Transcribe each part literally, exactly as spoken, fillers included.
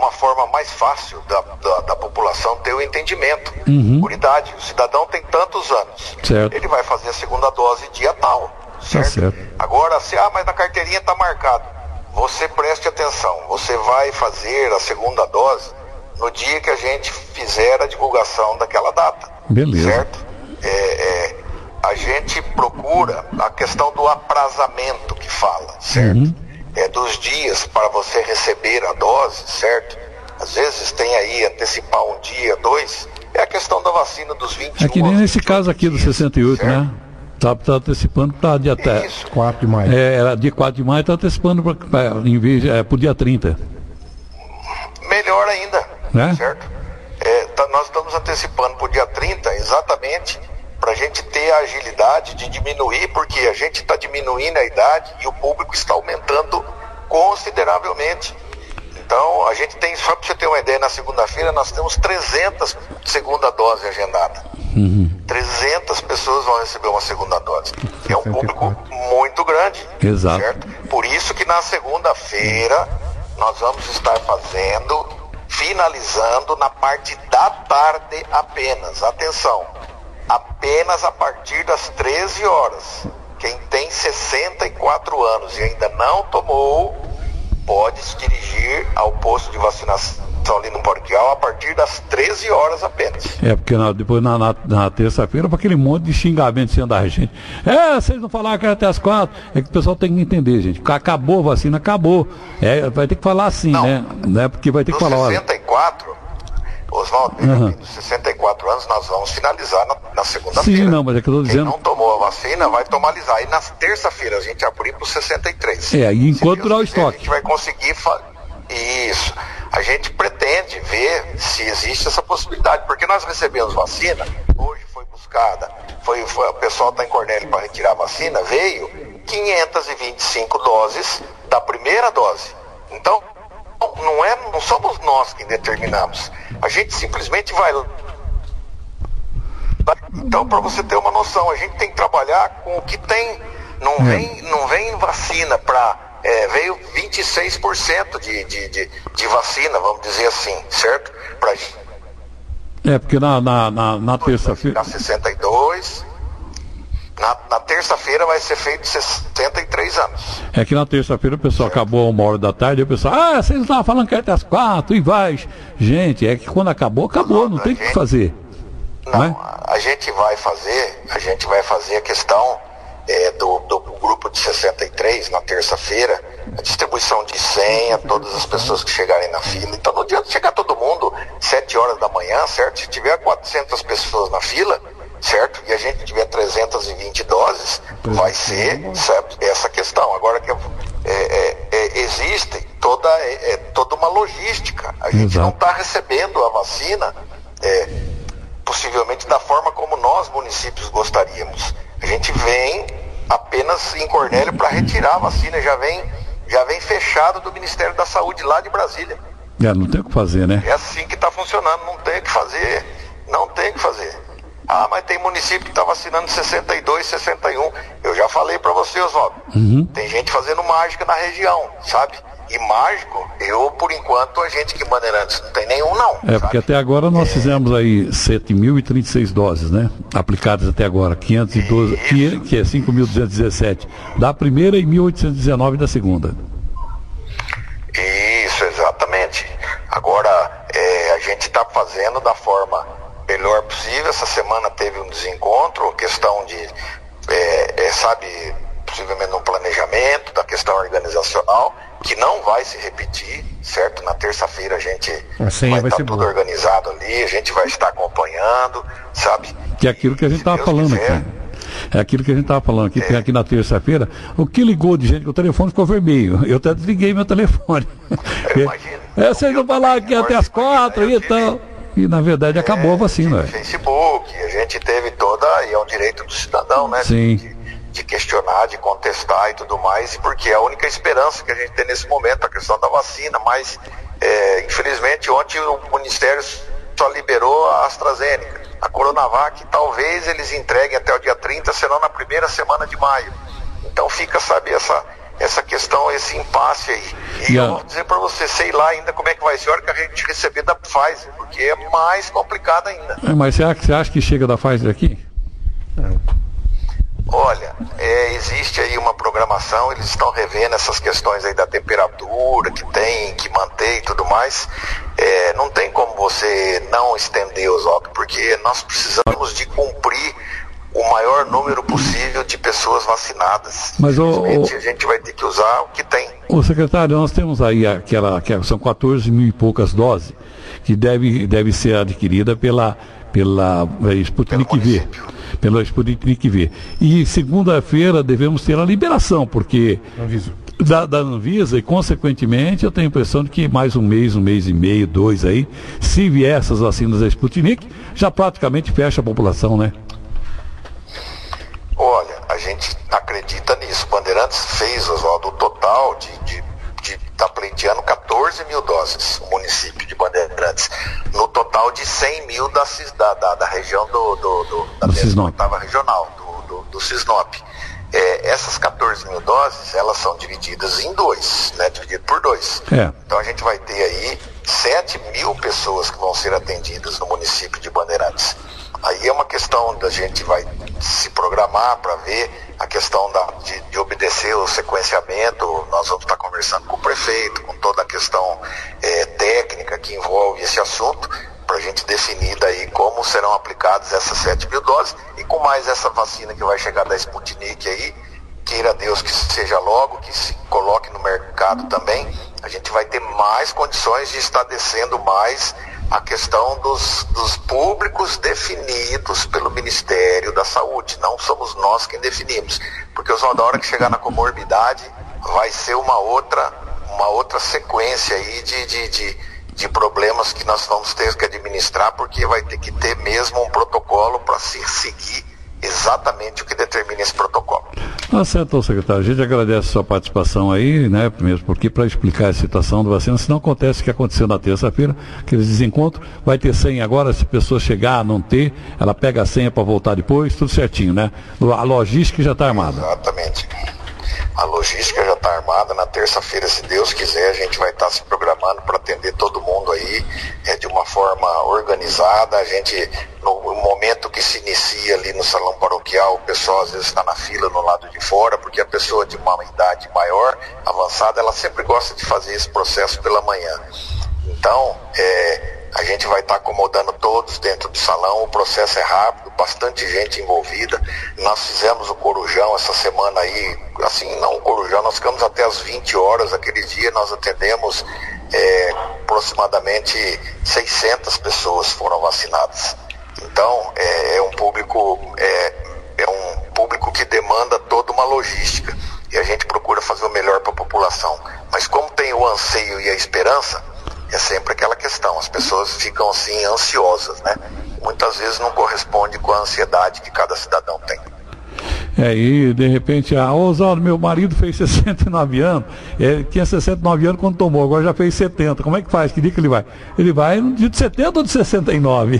uma forma mais fácil da, da, da população ter o entendimento, uhum. por idade. O cidadão tem tantos anos, certo. Ele vai fazer a segunda dose dia tal, certo? Tá certo. Agora, se, ah, mas na carteirinha está marcado, você preste atenção, você vai fazer a segunda dose no dia que a gente fizer a divulgação daquela data. Beleza. Certo? É, é, a gente procura a questão do aprazamento que fala, certo? Uhum. É dos dias para você receber a dose, certo? Às vezes tem aí antecipar um dia, dois, é a questão da vacina dos vinte e um. É que nem nesse caso aqui do sessenta e oito, certo? Né? Tá, tá antecipando para dia até quatro de maio. É, era dia quatro de maio, está antecipando para em vez é, para o dia trinta. Melhor ainda, né? Certo? É, tá, nós estamos antecipando para o dia trinta exatamente para a gente ter a agilidade de diminuir, porque a gente está diminuindo a idade e o público está aumentando consideravelmente. Então, a gente tem, só para você ter uma ideia, na segunda-feira nós temos trezentas segunda dose agendada. Uhum. trezentas pessoas vão receber uma segunda dose. É um público muito grande. Exato. Certo? Por isso que na segunda-feira nós vamos estar fazendo, finalizando na parte da tarde apenas. Atenção, apenas a partir das treze horas. Quem tem sessenta e quatro anos e ainda não tomou, pode se dirigir ao posto de vacinação ali no Porquial a partir das treze horas apenas. É, porque na, depois na, na, na terça-feira, para aquele monte de xingamento sendo da gente. É, vocês não falaram que era até as quatro. É que o pessoal tem que entender, gente. Acabou a vacina, acabou. É, vai ter que falar assim, não, né? né? Porque vai ter que falar. sessenta e quatro, Oswaldo, uhum. dos sessenta e quatro anos, nós vamos finalizar na, na segunda-feira. Sim, não, mas é que eu tô dizendo. Quem não tomou a vacina vai tomalizar. E na terça-feira a gente abrir para os sessenta e três. É, e enquanto durar o quiser, estoque. A gente vai conseguir. Fa... Isso. A gente pretende ver se existe essa possibilidade, porque nós recebemos vacina, hoje foi buscada, foi, foi, o pessoal está em Cornélio para retirar a vacina, veio quinhentas e vinte e cinco doses da primeira dose. Então, não, é, não somos nós que determinamos, a gente simplesmente vai. Então, para você ter uma noção, a gente tem que trabalhar com o que tem, não vem, não vem vacina para. É, veio vinte e seis por cento de, de, de, de vacina, vamos dizer assim, certo? Pra... É, porque na, na, na, na terça-feira. Na sessenta e dois, na, na terça-feira vai ser feito sessenta e três anos. É que na terça-feira o pessoal certo. Acabou uma hora da tarde e o pessoal, ah, vocês estavam falando que era até as quatro e vai. Gente, é que quando acabou, acabou, não, não tem o gente... que fazer. Não, não é? A gente vai fazer, a gente vai fazer a questão. É, do, do grupo de sessenta e três na terça-feira, a distribuição de senha, todas as pessoas que chegarem na fila. Então não adianta chegar todo mundo sete horas da manhã, certo? Se tiver quatrocentas pessoas na fila, certo? E a gente tiver trezentas e vinte doses, vai ser, certo? Essa questão. Agora que é, é, é, existe toda, é, é, toda uma logística. A gente Exato. Não está recebendo a vacina é, possivelmente da forma como nós municípios gostaríamos. A gente vem apenas em Cornélio para retirar a vacina, já vem, já vem fechado do Ministério da Saúde lá de Brasília. É, não tem o que fazer, né? É assim que está funcionando, não tem o que fazer, não tem o que fazer. Ah, mas tem município que está vacinando sessenta e dois, sessenta e um. Eu já falei para você, Oswaldo. Uhum. Tem gente fazendo mágica na região, sabe? E mágico, eu, por enquanto, a gente que Bandeirantes não tem nenhum, não. É, sabe? Porque até agora nós é... fizemos aí sete mil e trinta e seis doses, né? Aplicadas até agora, quinhentos e doze, que, que é cinco mil duzentos e dezessete da primeira e mil oitocentos e dezenove da segunda. Isso, exatamente. Agora, é, a gente está fazendo da forma melhor possível. Essa semana teve um desencontro, questão de, é, é, sabe, possivelmente um planejamento da questão organizacional, que não vai se repetir, certo? Na terça-feira a gente assim vai vai estar ser tudo bom. organizado ali, a gente vai estar acompanhando, sabe? Que é aquilo que a gente estava falando quiser. aqui. É aquilo que a gente estava falando aqui, é. Tem aqui na terça-feira. O que ligou de gente que o telefone ficou vermelho. Eu até desliguei meu telefone. Eu imagino. É, vocês não falaram que ia até as quatro e tal. E na verdade acabou é, a vacina. No Facebook, a gente teve toda, e é um direito do cidadão, né? Sim. De, de questionar, de contestar e tudo mais, e porque é a única esperança que a gente tem nesse momento, a questão da vacina, mas é, infelizmente ontem o Ministério só liberou a AstraZeneca. A Coronavac talvez eles entreguem até o dia trinta, senão na primeira semana de maio. Então fica, sabe, essa, essa questão, esse impasse aí. E, e eu a... vou dizer para você, sei lá ainda como é que vai ser a hora que a gente receber da Pfizer, porque é mais complicado ainda. É, mas você acha, você acha que chega da Pfizer aqui? É. Olha, é, existe aí uma programação, eles estão revendo essas questões aí da temperatura que tem que manter e tudo mais. É, não tem como você não estender os óculos, porque nós precisamos de cumprir o maior número possível de pessoas vacinadas. Mas o, o, a gente vai ter que usar o que tem. O secretário, nós temos aí aquela, aquela são quatorze mil e poucas doses que deve, deve ser adquirida pela, pela Sputnik V. Pela Sputnik V. E segunda-feira devemos ter a liberação, porque Anvisa. Da, da Anvisa, e consequentemente eu tenho a impressão de que mais um mês, um mês e meio, dois aí, se vier essas vacinas da Sputnik, já praticamente fecha a população, né? Olha, a gente acredita nisso. Bandeirantes fez, Oswaldo, o total de, de, de tá pleiteando quatorze mil doses, o município de Bandeirantes, no total de cem mil da, da, da, da região do, do, do da oitava regional, do, do, do Cisnop. É, essas quatorze mil doses, elas são divididas em dois, né? Dividido por dois. É. Então a gente vai ter aí sete mil pessoas que vão ser atendidas no município de Bandeirantes. Aí é uma questão da gente vai se programar para ver a questão da, de, de obedecer o sequenciamento. Nós vamos estar conversando com o prefeito, com toda a questão é, técnica que envolve esse assunto, para a gente definir daí como serão aplicadas essas sete mil doses e com mais essa vacina que vai chegar da Sputnik aí, queira Deus que seja logo, que se coloque no mercado também, a gente vai ter mais condições de estar descendo mais a questão dos, dos públicos definidos pelo Ministério da Saúde. Não somos nós quem definimos, porque na hora que chegar na comorbidade vai ser uma outra, uma outra sequência aí de, de, de, de problemas que nós vamos ter que administrar, porque vai ter que ter mesmo um protocolo para se seguir exatamente o que determina esse protocolo. Tá certo, secretário. A gente agradece a sua participação aí, né? Mesmo porque para explicar a situação do vacina, se não acontece o que aconteceu na terça-feira, aqueles desencontros, vai ter senha agora, se a pessoa chegar a não ter, ela pega a senha para voltar depois, tudo certinho, né? A logística já está armada. Exatamente. A logística já está armada. Na terça-feira, se Deus quiser, a gente vai estar tá se programando para atender todo mundo aí é, de uma forma organizada. A gente, no momento que se inicia ali no salão paroquial, o pessoal às vezes está na fila no lado de fora, porque a pessoa de uma idade maior, avançada, ela sempre gosta de fazer esse processo pela manhã. Então, é, a gente vai estar tá acomodando todos dentro do salão, o processo é rápido, bastante gente envolvida. Nós fizemos o Corujão essa semana aí, assim, não o Corujão, nós ficamos até as vinte horas, aquele dia nós atendemos é, aproximadamente seiscentas pessoas foram vacinadas. Então, é, é um público, é, é um público que demanda toda uma logística, e a gente procura fazer o melhor para a população. Mas como tem o anseio e a esperança, é sempre aquela questão, as pessoas ficam assim ansiosas, né? Muitas vezes não corresponde com a ansiedade que cada cidadão tem. É, e de repente, ah, Oswaldo, meu marido fez sessenta e nove anos, ele tinha sessenta e nove anos quando tomou, agora já fez setenta, como é que faz? Que dia que ele vai? Ele vai no dia de setenta ou de sessenta e nove?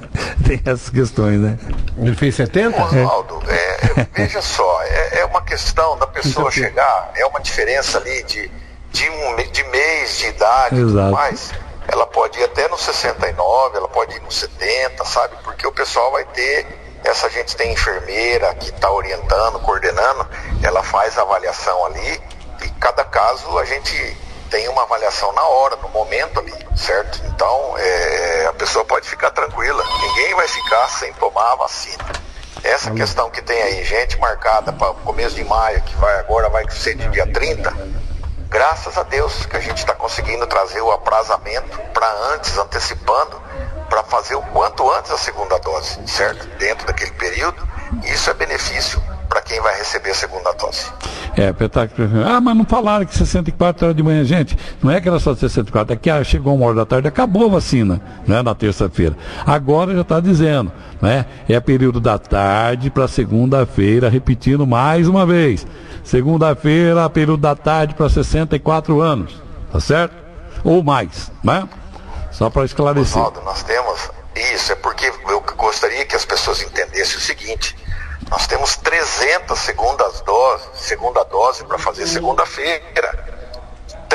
Tem essas questões, né? Ele fez setenta? Oswaldo, é, veja só, é, é uma questão da pessoa chegar, é uma diferença ali de De, um, de mês de idade e tudo mais, ela pode ir até no sessenta e nove, ela pode ir no setenta, sabe? Porque o pessoal vai ter, essa gente tem enfermeira que está orientando, coordenando, ela faz a avaliação ali e cada caso a gente tem uma avaliação na hora, no momento ali, certo? Então é, a pessoa pode ficar tranquila, ninguém vai ficar sem tomar a vacina. Essa questão que tem aí, gente marcada para o começo de maio, que vai agora vai ser de dia trinta, graças a Deus que a gente está conseguindo trazer o aprazamento para antes, antecipando, para fazer o quanto antes a segunda dose, certo? Dentro daquele período, isso é benefício para quem vai receber a segunda dose. É, ah, mas não falaram que sessenta e quatro horas de manhã, gente, não é que era só sessenta e quatro, é que ah, chegou uma hora da tarde, acabou a vacina, né, na terça-feira. Agora já está dizendo, né, é período da tarde para segunda-feira, repetindo mais uma vez. Segunda-feira, período da tarde para sessenta e quatro anos, tá certo? Ou mais, né? Só para esclarecer. Oswaldo, nós temos, isso é porque eu gostaria que as pessoas entendessem o seguinte, nós temos trezentas segundas doses, segunda dose para fazer segunda-feira,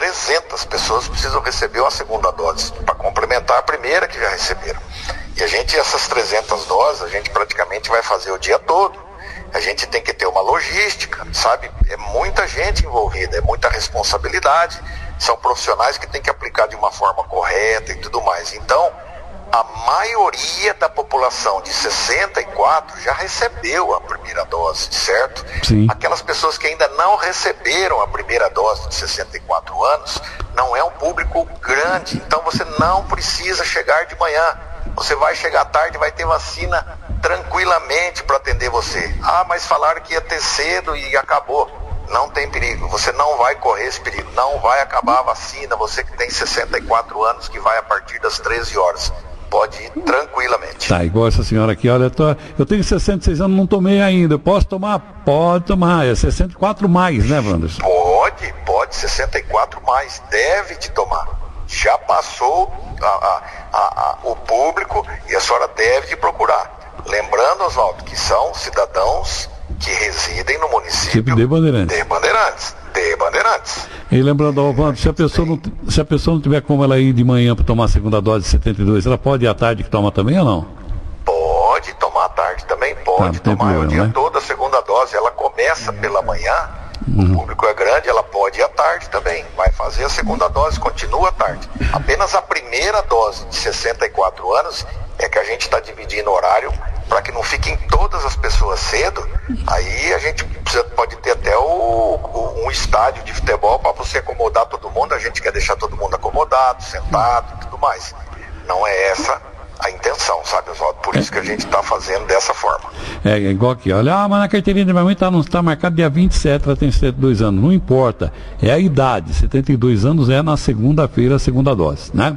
trezentas pessoas precisam receber uma segunda dose, para complementar a primeira que já receberam. E a gente, essas trezentas doses, a gente praticamente vai fazer o dia todo. A gente tem que ter uma logística, sabe? É muita gente envolvida, é muita responsabilidade. São profissionais que têm que aplicar de uma forma correta e tudo mais. Então, a maioria da população de sessenta e quatro já recebeu a primeira dose, certo? Sim. Aquelas pessoas que ainda não receberam a primeira dose de sessenta e quatro anos, não é um público grande, então você não precisa chegar de manhã. Você vai chegar à tarde e vai ter vacina tranquilamente para atender você. Ah, mas falaram que ia ter cedo e acabou. Não tem perigo, você não vai correr esse perigo, não vai acabar a vacina, você que tem sessenta e quatro anos, que vai a partir das treze horas. Pode ir tranquilamente. Tá, igual essa senhora aqui, olha, eu, tô, eu tenho sessenta e seis anos, não tomei ainda. Eu posso tomar? Pode tomar. É sessenta e quatro mais, né, Wanderson? Pode, pode, sessenta e quatro mais, deve de tomar. Já passou a, a, a, a, o público e a senhora deve de procurar. Lembrando, Oswaldo, que são cidadãos que residem no município tipo de Bandeirantes. De Bandeirantes. De Bandeirantes. E lembrando, Alvando, se a pessoa não, se a pessoa não tiver como ela ir de manhã para tomar a segunda dose de setenta e dois, ela pode ir à tarde que toma também ou não? Pode tomar à tarde também, pode tá, tomar problema, o dia né? todo a segunda dose. Ela começa pela manhã, uhum. O público é grande, ela pode ir à tarde também. Vai fazer a segunda dose, continua à tarde. Apenas a primeira dose de sessenta e quatro anos é que a gente está dividindo o horário para que não fiquem todas as pessoas cedo. Aí a gente precisa, pode ter até o, o, um estádio de futebol para você acomodar todo mundo. A gente quer deixar todo mundo acomodado, sentado e tudo mais. Não é essa a intenção, sabe, Oswaldo? Por isso que a gente está fazendo dessa forma. É igual aqui, olha, ah, mas na carteirinha da minha mãe está tá marcado dia vinte e sete, ela tem setenta e dois anos. Não importa, é a idade. setenta e dois anos é na segunda-feira a segunda dose, né?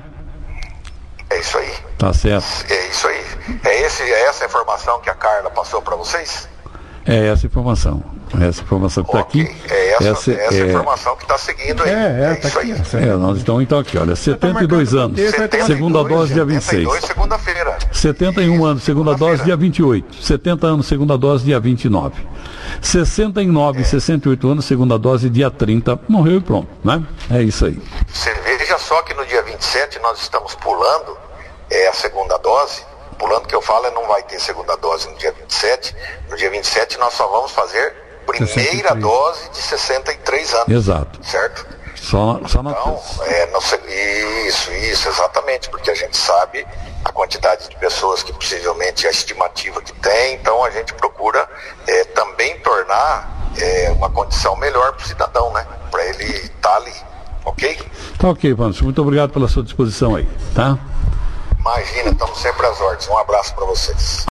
É isso aí. Tá certo. É isso aí. É, esse, é essa a informação que a Carla passou para vocês? É essa informação. É essa informação que está okay. aqui. É essa, essa, essa é... informação que está seguindo aí. É, é, é tá isso aqui, aí. É, nós estamos então aqui, olha, setenta e dois anos, setenta e dois, segunda dose dia vinte e seis. setenta e dois, segunda-feira. setenta e um anos, segunda dose dia vinte e oito. setenta anos, segunda dose dia vinte e nove. sessenta e nove, é. sessenta e oito anos, segunda dose dia trinta. Morreu e pronto, né? É isso aí. Você veja só que no dia vinte e sete nós estamos pulando é, a segunda dose. Pulando que eu falo, é não vai ter segunda dose no dia vinte e sete. No dia vinte e sete nós só vamos fazer primeira sessenta e três. Dose de sessenta e três anos. Exato. Certo? Só, só na então, é, não sei, isso, isso, exatamente, porque a gente sabe a quantidade de pessoas que possivelmente a estimativa que tem, então a gente procura é, também tornar é, uma condição melhor para o cidadão, né? Para ele estar tá ali, ok? Tá ok, Wanderson, muito obrigado pela sua disposição aí, tá? Imagina, estamos sempre às ordens. Um abraço para vocês.